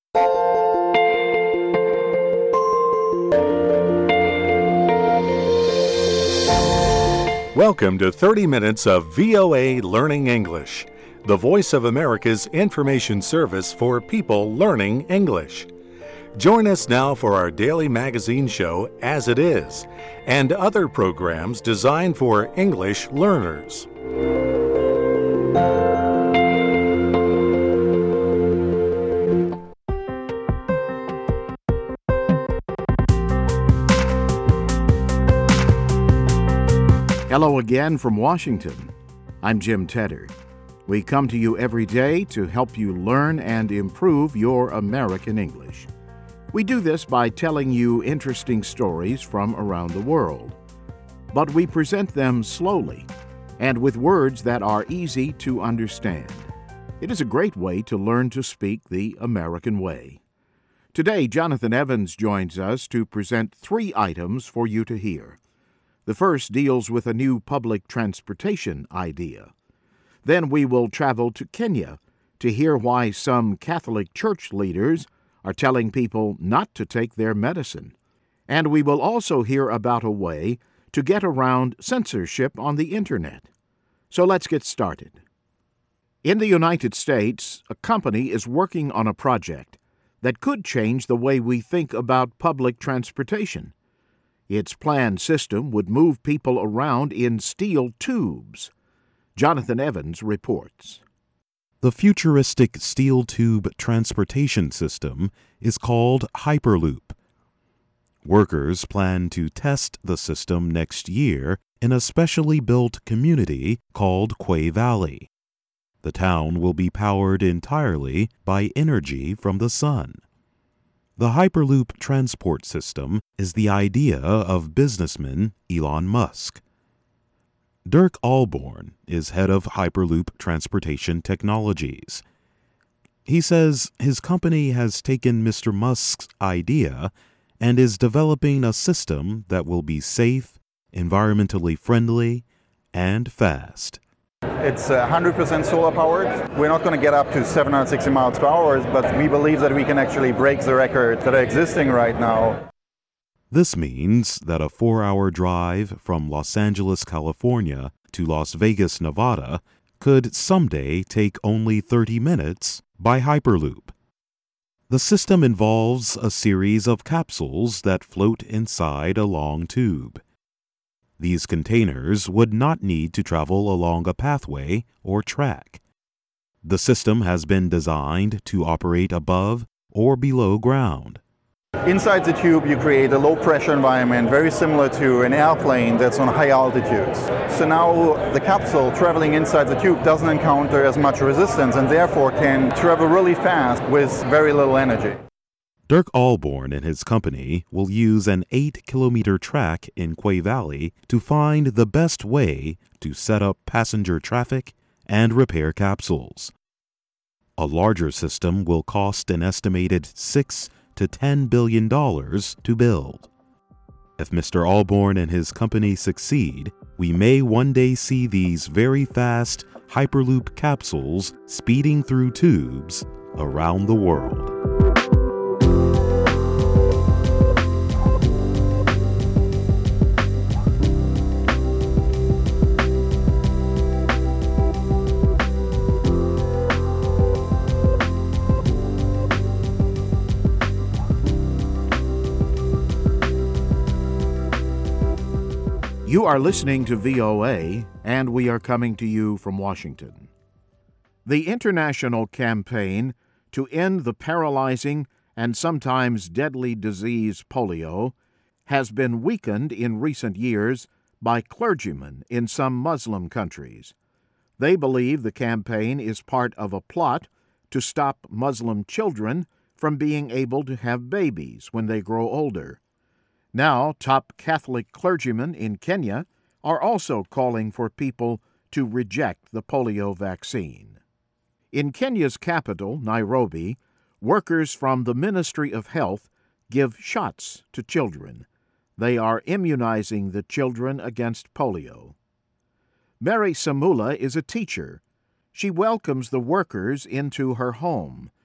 Welcome to 30 Minutes of VOA Learning English, the Voice of America's information service for people learning English. Join us now for our daily magazine show, As It Is, and other programs designed for English learners. Hello again from Washington. I'm Jim Tedder. We come to you every day to help you learn and improve your American English. We do this by telling you interesting stories from around the world. But we present them slowly and with words that are easy to understand. It is a great way to learn to speak the American way. Today, Jonathan Evans joins us to present 3 items for you to hear. The first deals with a new public transportation idea. Then we will travel to Kenya to hear why some Catholic church leaders are telling people not to take their medicine. And we will also hear about a way to get around censorship on the Internet. So let's get started. In the United States, a company is working on a project that could change the way we think about public transportation. Its planned system would move people around in steel tubes. Jonathan Evans reports. The futuristic steel tube transportation system is called Hyperloop. Workers plan to test the system next year in a specially built community called Quay Valley. The town will be powered entirely by energy from the sun. The Hyperloop transport system is the idea of businessman Elon Musk. Dirk Alborn is head of Hyperloop Transportation Technologies. He says his company has taken Mr. Musk's idea and is developing a system that will be safe, environmentally friendly, and fast. It's 100% solar powered. We're not going to get up to 760 miles per hour, but we believe that we can actually break the records that are existing right now. This means that a 4-hour drive from Los Angeles, California to Las Vegas, Nevada could someday take only 30 minutes by Hyperloop. The system involves a series of capsules that float inside a long tube. These containers would not need to travel along a pathway or track. The system has been designed to operate above or below ground. Inside the tube, you create a low-pressure environment very similar to an airplane that's on high altitudes. So now the capsule traveling inside the tube doesn't encounter as much resistance and therefore can travel really fast with very little energy. Dirk Alborn and his company will use an 8-kilometer track in Quay Valley to find the best way to set up passenger traffic and repair capsules. A larger system will cost an estimated $6 to $10 billion to build. If Mr. Alborn and his company succeed, we may one day see these very fast Hyperloop capsules speeding through tubes around the world. You are listening to VOA, and we are coming to you from Washington. The international campaign to end the paralyzing and sometimes deadly disease polio has been weakened in recent years by clergymen in some Muslim countries. They believe the campaign is part of a plot to stop Muslim children from being able to have babies when they grow older. Now, top Catholic clergymen in Kenya are also calling for people to reject the polio vaccine. In Kenya's capital, Nairobi, workers from the Ministry of Health give shots to children. They are immunizing the children against polio. Mary Samula is a teacher. She welcomes the workers into her home.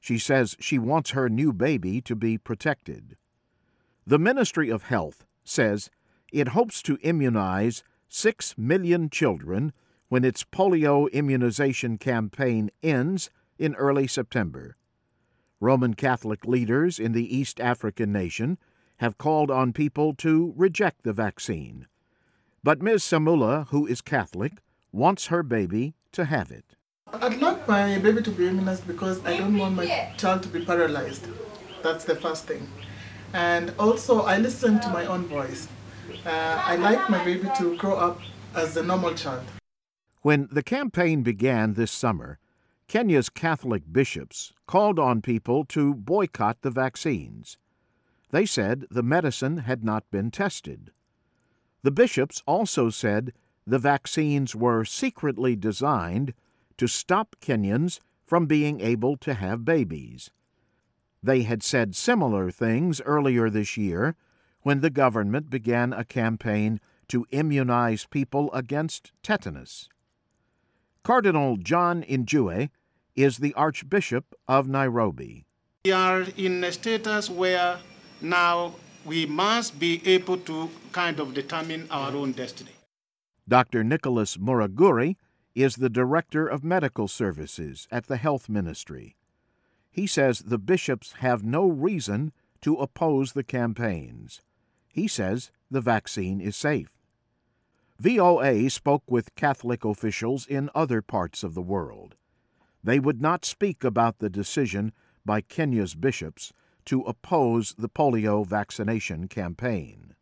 She says she wants her new baby to be protected. The Ministry of Health says it hopes to immunize 6 million children when its polio immunization campaign ends in early September. Roman Catholic leaders in the East African nation have called on people to reject the vaccine. But Ms. Samula, who is Catholic, wants her baby to have it. I'd like my baby to be immunized because I don't want my child to be paralyzed. That's the first thing. And also, I listen to my own voice. I like my baby to grow up as a normal child. When the campaign began this summer, Kenya's Catholic bishops called on people to boycott the vaccines. They said the medicine had not been tested. The bishops also said the vaccines were secretly designed to stop Kenyans from being able to have babies. They had said similar things earlier this year when the government began a campaign to immunize people against tetanus. Cardinal John Njue is the Archbishop of Nairobi. We are in a status where now we must be able to kind of determine our own destiny. Dr. Nicholas Muraguri is the Director of Medical Services at the Health Ministry. He says the bishops have no reason to oppose the campaigns. He says the vaccine is safe. VOA spoke with Catholic officials in other parts of the world. They would not speak about the decision by Kenya's bishops to oppose the polio vaccination campaign.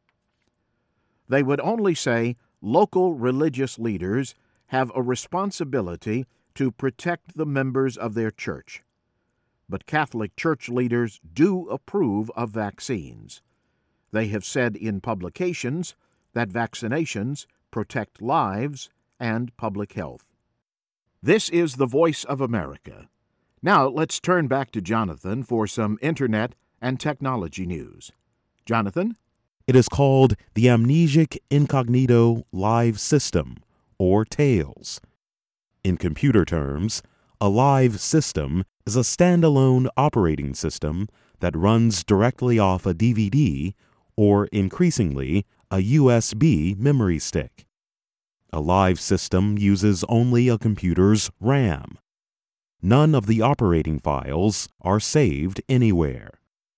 They would only say local religious leaders have a responsibility to protect the members of their church. But Catholic Church leaders do approve of vaccines. They have said in publications that vaccinations protect lives and public health. This is the Voice of America. Now let's turn back to Jonathan for some Internet and technology news. Jonathan? It is called the Amnesic Incognito Live System, or TAILS. In computer terms, a live system is a standalone operating system that runs directly off a DVD or, increasingly, a USB memory stick. A live system uses only a computer's RAM. None of the operating files are saved anywhere.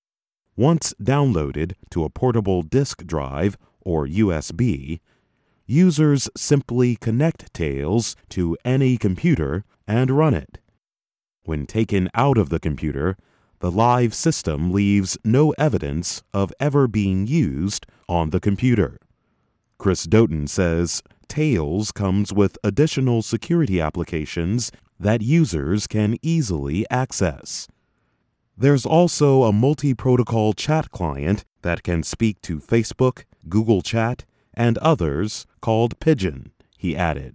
Once downloaded to a portable disk drive or USB, users simply connect TAILS to any computer and run it. When taken out of the computer, the live system leaves no evidence of ever being used on the computer. Chris Doughton says TAILS comes with additional security applications that users can easily access. There's also a multi-protocol chat client that can speak to Facebook, Google Chat, and others called Pigeon, he added.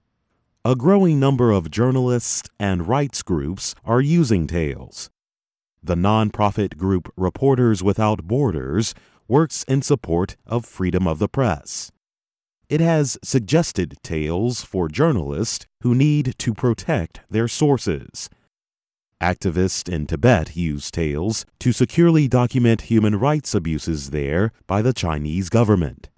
A growing number of journalists and rights groups are using TAILS. The nonprofit group Reporters Without Borders works in support of freedom of the press. It has suggested TAILS for journalists who need to protect their sources. Activists in Tibet use TAILS to securely document human rights abuses there by the Chinese government.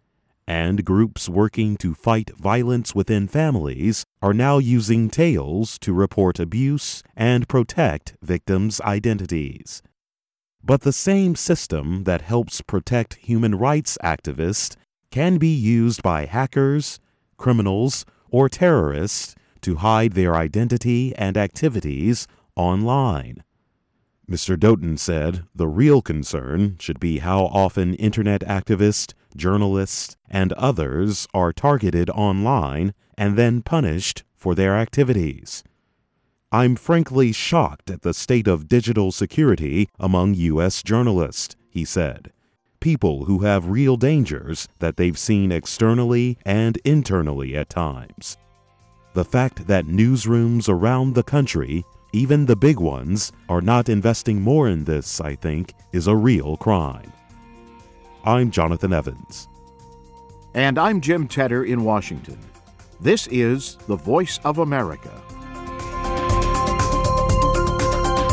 And groups working to fight violence within families are now using TAILS to report abuse and protect victims' identities. But the same system that helps protect human rights activists can be used by hackers, criminals, or terrorists to hide their identity and activities online. Mr. Doughton said the real concern should be how often Internet activists, journalists, and others are targeted online and then punished for their activities. I'm frankly shocked at the state of digital security among U.S. journalists, he said. People who have real dangers that they've seen externally and internally at times. The fact that newsrooms around the country, even the big ones, are not investing more in this, I think, is a real crime. I'm Jonathan Evans. And I'm Jim Tedder in Washington. This is the Voice of America.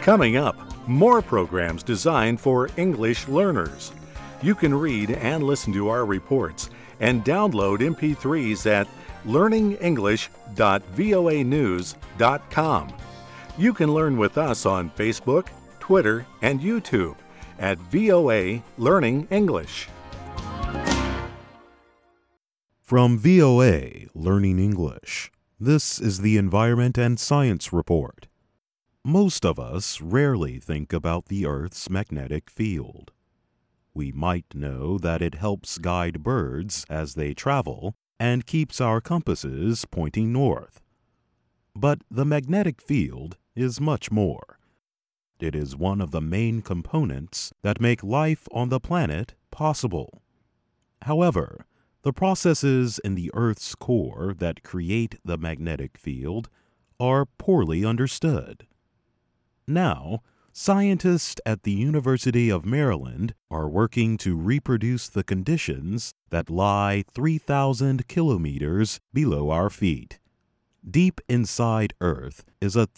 Coming up, more programs designed for English learners. You can read and listen to our reports and download MP3s at learningenglish.voanews.com. You can learn with us on Facebook, Twitter, and YouTube at VOA Learning English. From VOA Learning English, this is the Environment and Science Report. Most of us rarely think about the Earth's magnetic field. We might know that it helps guide birds as they travel and keeps our compasses pointing north. But the magnetic field is much more. It is one of the main components that make life on the planet possible. However, the processes in the Earth's core that create the magnetic field are poorly understood. Now, scientists at the University of Maryland are working to reproduce the conditions that lie 3,000 kilometers below our feet. Deep inside Earth is a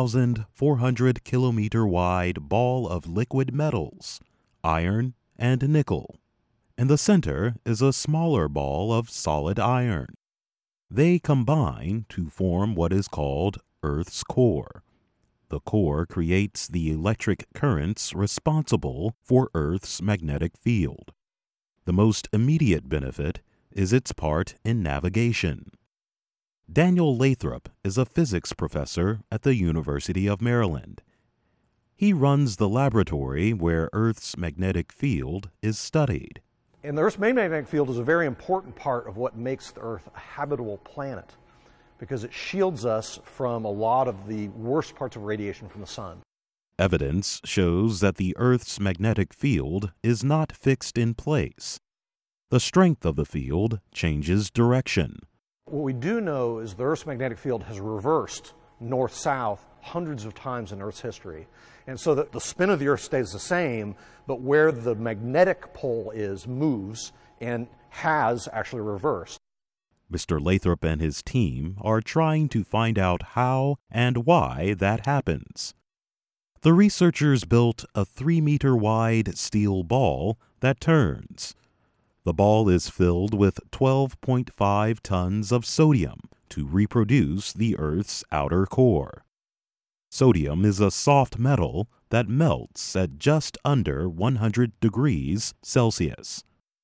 3,400 kilometer wide ball of liquid metals, iron and nickel. In the center is a smaller ball of solid iron. They combine to form what is called Earth's core. The core creates the electric currents responsible for Earth's magnetic field. The most immediate benefit is its part in navigation. Daniel Lathrop is a physics professor at the University of Maryland. He runs the laboratory where Earth's magnetic field is studied. And the Earth's main magnetic field is a very important part of what makes the Earth a habitable planet, because it shields us from a lot of the worst parts of radiation from the sun. Evidence shows that the Earth's magnetic field is not fixed in place. The strength of the field changes direction. What we do know is the Earth's magnetic field has reversed north-south hundreds of times in Earth's history. And so that the spin of the Earth stays the same, but where the magnetic pole is moves and has actually reversed. Mr. Lathrop and his team are trying to find out how and why that happens. The researchers built a 3-meter-wide steel ball that turns. The ball is filled with 12.5 tons of sodium to reproduce the Earth's outer core. Sodium is a soft metal that melts at just under 100 degrees Celsius.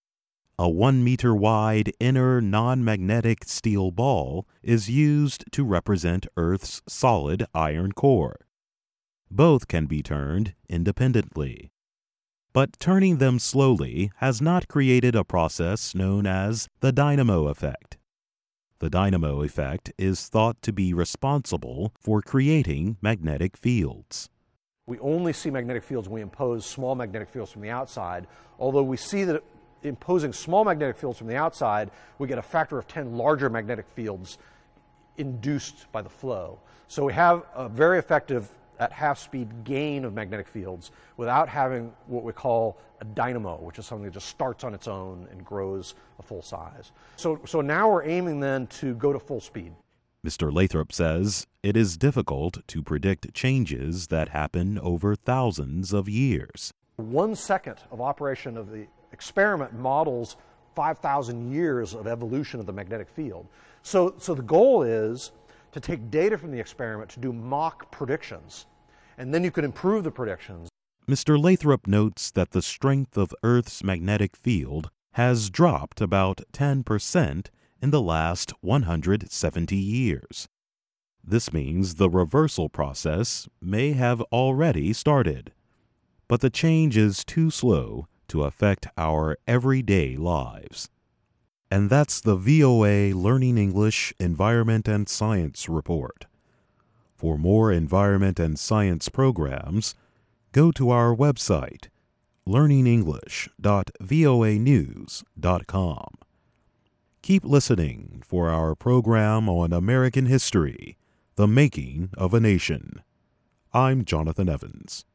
A 1-meter-wide inner non-magnetic steel ball is used to represent Earth's solid iron core. Both can be turned independently. But turning them slowly has not created a process known as the dynamo effect. The dynamo effect is thought to be responsible for creating magnetic fields. We only see magnetic fields when we impose small magnetic fields from the outside, although we see that imposing small magnetic fields from the outside, we get a factor of 10 larger magnetic fields induced by the flow. So we have a very effective, at half-speed, gain of magnetic fields without having what we call a dynamo, which is something that just starts on its own and grows a full size. So now we're aiming then to go to full speed. Mr. Lathrop says it is difficult to predict changes that happen over thousands of years. 1 second of operation of the experiment models 5,000 years of evolution of the magnetic field. So the goal is to take data from the experiment to do mock predictions, and then you could improve the predictions. Mr. Lathrop notes that the strength of Earth's magnetic field has dropped about 10% in the last 170 years. This means the reversal process may have already started, but the change is too slow to affect our everyday lives. And that's the VOA Learning English Environment and Science Report. For more environment and science programs, go to our website, learningenglish.voanews.com. Keep listening for our program on American history, The Making of a Nation. I'm Jonathan Evans.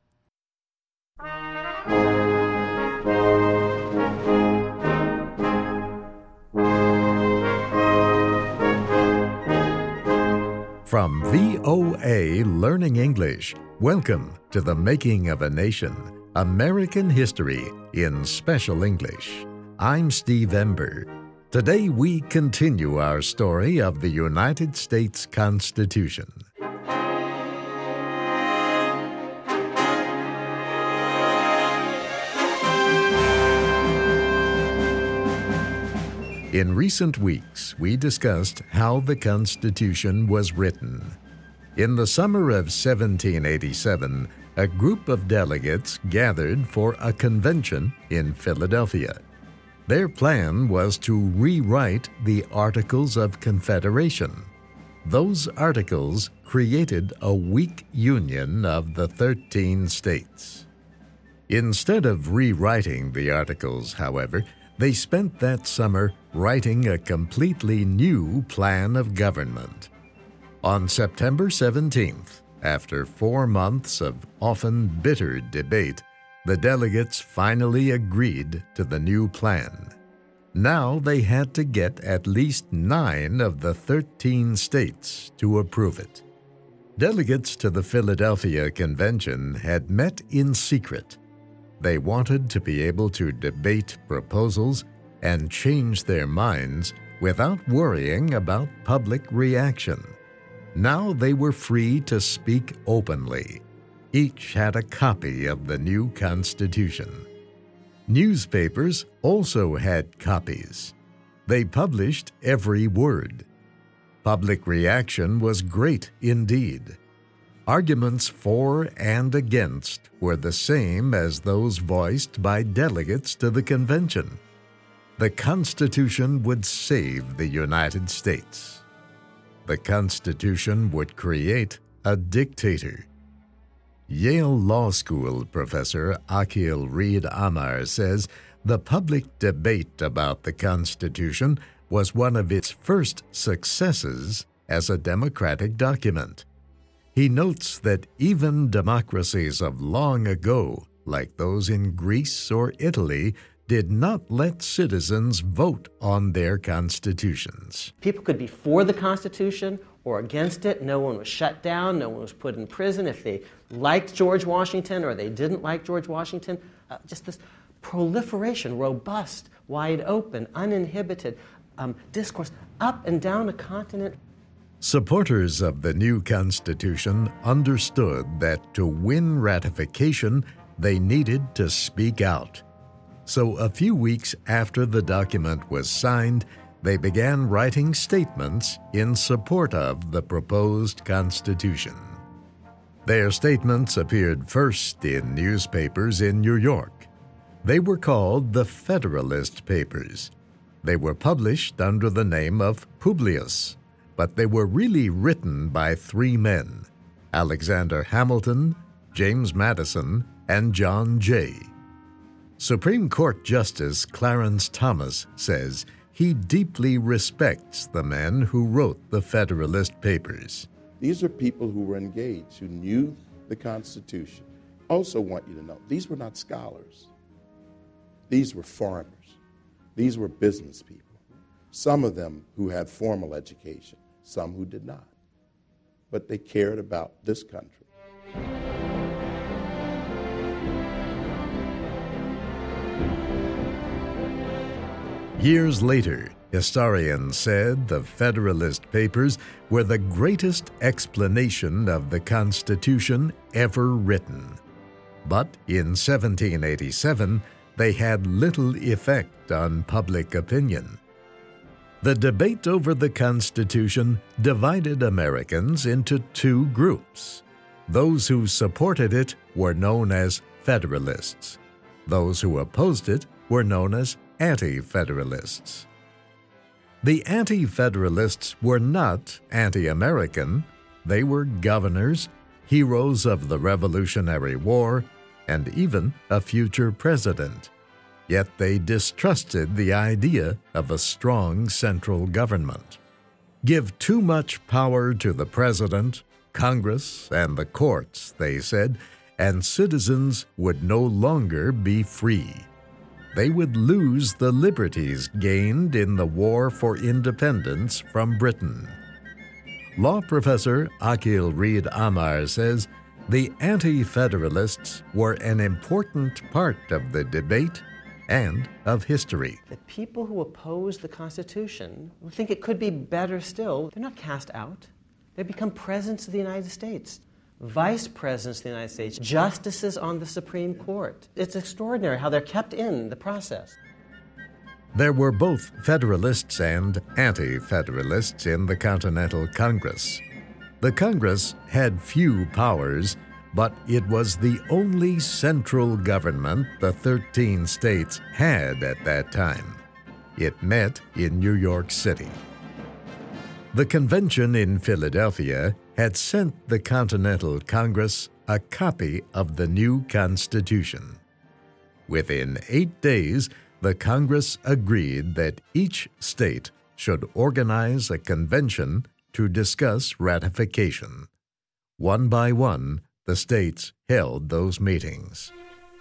From VOA Learning English, welcome to The Making of a Nation, American History in Special English. I'm Steve Ember. Today we continue our story of the United States Constitution. In recent weeks, we discussed how the Constitution was written. In the summer of 1787, a group of delegates gathered for a convention in Philadelphia. Their plan was to rewrite the Articles of Confederation. Those articles created a weak union of the 13 states. Instead of rewriting the Articles, however, they spent that summer writing a completely new plan of government. On September 17th, after 4 months of often bitter debate, the delegates finally agreed to the new plan. Now they had to get at least 9 of the 13 states to approve it. Delegates to the Philadelphia Convention had met in secret. They wanted to be able to debate proposals and change their minds without worrying about public reaction. Now they were free to speak openly. Each had a copy of the new Constitution. Newspapers also had copies. They published every word. Public reaction was great indeed. Arguments for and against were the same as those voiced by delegates to the convention. The Constitution would save the United States. The Constitution would create a dictator. Yale Law School professor Akhil Reed Amar says the public debate about the Constitution was one of its first successes as a democratic document. He notes that even democracies of long ago, like those in Greece or Italy, did not let citizens vote on their constitutions. People could be for the Constitution or against it. No one was shut down. No one was put in prison if they liked George Washington or they didn't like George Washington. Just this proliferation, robust, wide open, uninhibited discourse up and down a continent. Supporters of the new Constitution understood that to win ratification, they needed to speak out. So a few weeks after the document was signed, they began writing statements in support of the proposed Constitution. Their statements appeared first in newspapers in New York. They were called the Federalist Papers. They were published under the name of Publius, but they were really written by 3 men: Alexander Hamilton, James Madison, and John Jay. Supreme Court Justice Clarence Thomas says he deeply respects the men who wrote the Federalist Papers. These are people who were engaged, who knew the Constitution. Also want you to know, these were not scholars. These were farmers. These were business people. Some of them who had formal education, some who did not. But they cared about this country. Years later, historians said the Federalist Papers were the greatest explanation of the Constitution ever written. But in 1787, they had little effect on public opinion. The debate over the Constitution divided Americans into 2 groups. Those who supported it were known as Federalists. Those who opposed it were known as Anti-Federalists. The Anti-Federalists were not anti-American. They were governors, heroes of the Revolutionary War, and even a future president. Yet they distrusted the idea of a strong central government. Give too much power to the president, Congress, and the courts, they said, and citizens would no longer be free. They would lose the liberties gained in the war for independence from Britain. Law professor Akil Reed Amar says the Anti-Federalists were an important part of the debate and of history. The people who oppose the Constitution, who think it could be better still, they're not cast out. They become presidents of the United States, vice presidents of the United States, justices on the Supreme Court. It's extraordinary how they're kept in the process. There were both Federalists and Anti-Federalists in the Continental Congress. The Congress had few powers, but it was the only central government the 13 states had at that time. It met in New York City. The convention in Philadelphia had sent the Continental Congress a copy of the new Constitution. Within 8 days, the Congress agreed that each state should organize a convention to discuss ratification. One by one, the states held those meetings.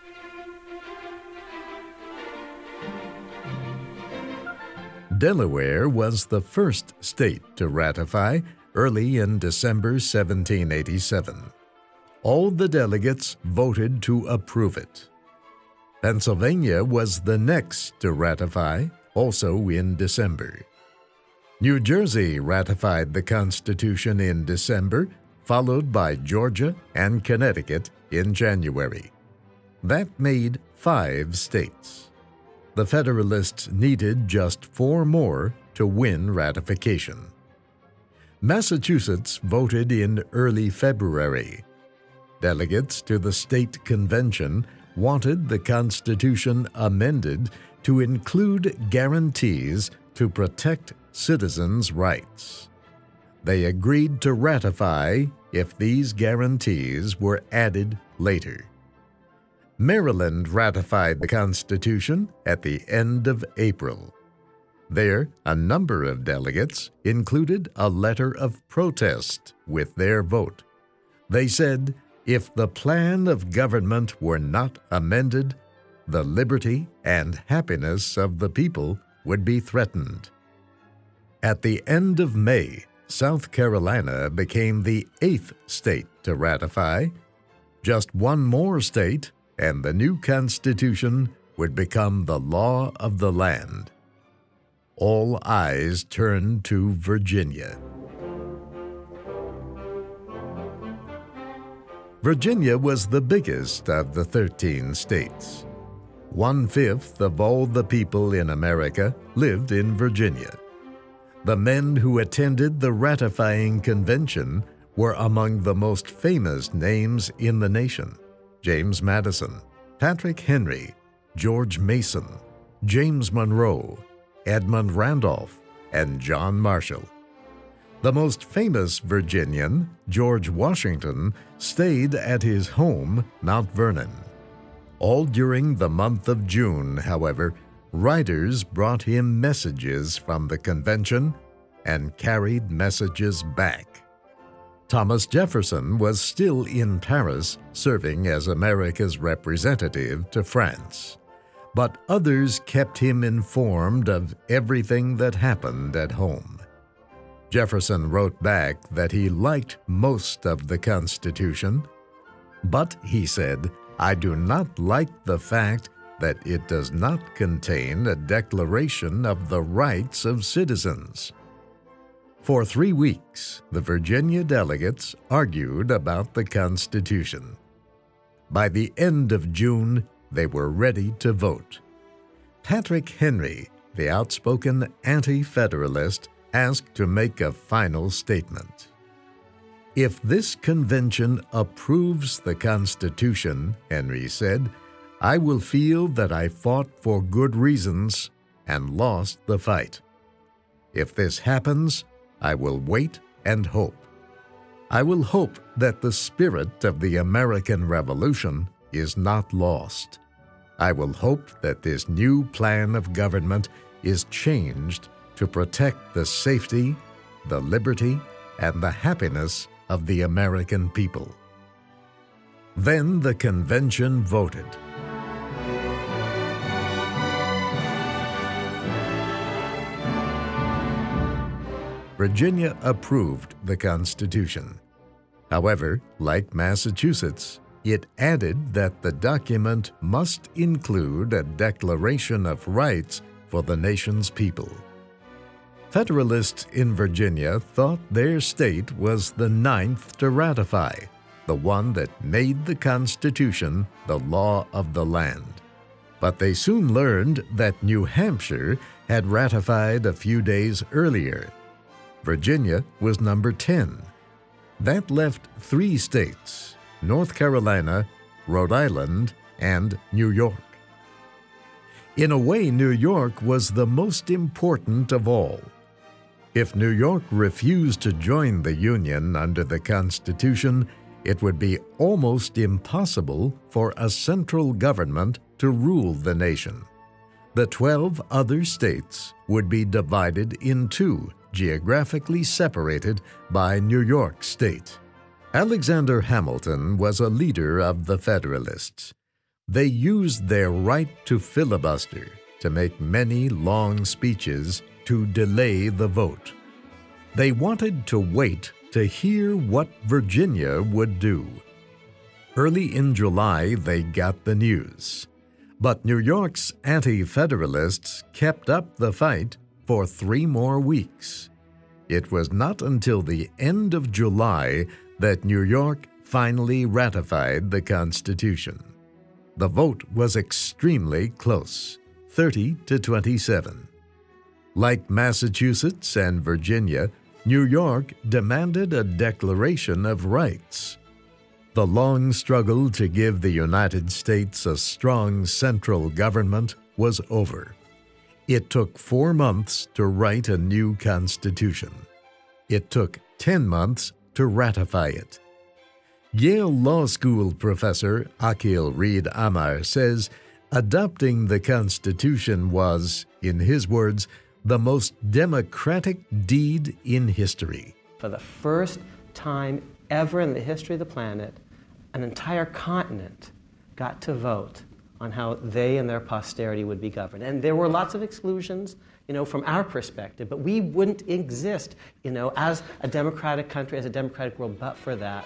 Delaware was the first state to ratify early in December 1787. All the delegates voted to approve it. Pennsylvania was the next to ratify, also in December. New Jersey ratified the Constitution in December, followed by Georgia and Connecticut in January. That made 5 states. The Federalists needed just 4 more to win ratification. Massachusetts voted in early February. Delegates to the state convention wanted the Constitution amended to include guarantees to protect citizens' rights. They agreed to ratify if these guarantees were added later. Maryland ratified the Constitution at the end of April. There, a number of delegates included a letter of protest with their vote. They said, if the plan of government were not amended, the liberty and happiness of the people would be threatened. At the end of May, South Carolina became the 8th state to ratify. Just one more state, and the new Constitution would become the law of the land. All eyes turned to Virginia. Virginia was the biggest of the 13 states. 1/5 of all the people in America lived in Virginia. The men who attended the ratifying convention were among the most famous names in the nation: James Madison, Patrick Henry, George Mason, James Monroe, Edmund Randolph, and John Marshall. The most famous Virginian, George Washington, stayed at his home, Mount Vernon. All during the month of June, however, riders brought him messages from the convention and carried messages back. Thomas Jefferson was still in Paris, serving as America's representative to France. But others kept him informed of everything that happened at home. Jefferson wrote back that he liked most of the Constitution, but he said, "I do not like the fact that it does not contain a declaration of the rights of citizens." For 3 weeks, the Virginia delegates argued about the Constitution. By the end of June, they were ready to vote. Patrick Henry, the outspoken anti-federalist, asked to make a final statement. "If this convention approves the Constitution," Henry said, "I will feel that I fought for good reasons and lost the fight. If this happens, I will wait and hope. I will hope that the spirit of the American Revolution is not lost. I will hope that this new plan of government is changed to protect the safety, the liberty, and the happiness of the American people." Then the convention voted. Virginia approved the Constitution. However, like Massachusetts, it added that the document must include a Declaration of Rights for the nation's people. Federalists in Virginia thought their state was the ninth to ratify, the one that made the Constitution the law of the land. But they soon learned that New Hampshire had ratified a few days earlier. Virginia was number 10. That left 3 states, North Carolina, Rhode Island, and New York. In a way, New York was the most important of all. If New York refused to join the Union under the Constitution, it would be almost impossible for a central government to rule the nation. The 12 other states would be divided in 2, geographically separated by New York State. Alexander Hamilton was a leader of the Federalists. They used their right to filibuster to make many long speeches to delay the vote. They wanted to wait to hear what Virginia would do. Early in July, they got the news. But New York's anti-Federalists kept up the fight for 3 more weeks. It was not until the end of July that New York finally ratified the Constitution. The vote was extremely close, 30 to 27. Like Massachusetts and Virginia, New York demanded a Declaration of Rights. The long struggle to give the United States a strong central government was over. It took 4 months to write a new constitution. It took 10 months to ratify it. Yale Law School professor Akhil Reed Amar says adopting the Constitution was, in his words, the most democratic deed in history. For the first time ever in the history of the planet, an entire continent got to vote on how they and their posterity would be governed. And there were lots of exclusions, from our perspective, but we wouldn't exist, as a democratic country, as a democratic world, but for that.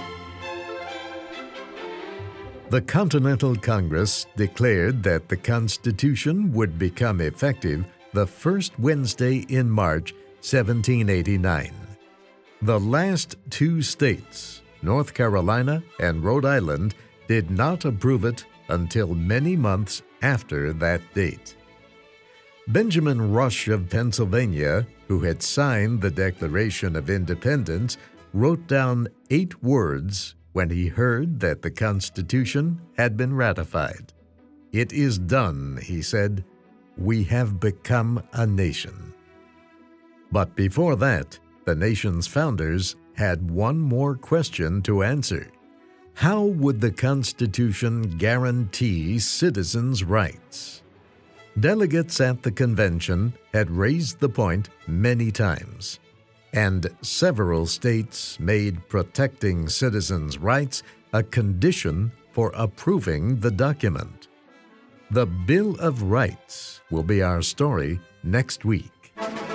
The Continental Congress declared that the Constitution would become effective the first Wednesday in March 1789. The last 2 states, North Carolina and Rhode Island, did not approve it until many months after that date. Benjamin Rush of Pennsylvania, who had signed the Declaration of Independence, wrote down 8 words when he heard that the Constitution had been ratified. "It is done," he said. "We have become a nation." But before that, the nation's founders had one more question to answer. How would the Constitution guarantee citizens' rights? Delegates at the convention had raised the point many times, and several states made protecting citizens' rights a condition for approving the document. The Bill of Rights will be our story next week.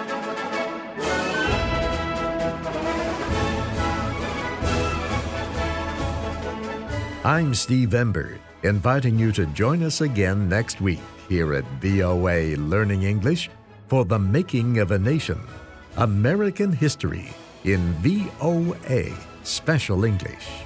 I'm Steve Ember, inviting you to join us again next week here at VOA Learning English for The Making of a Nation, American History in VOA Special English.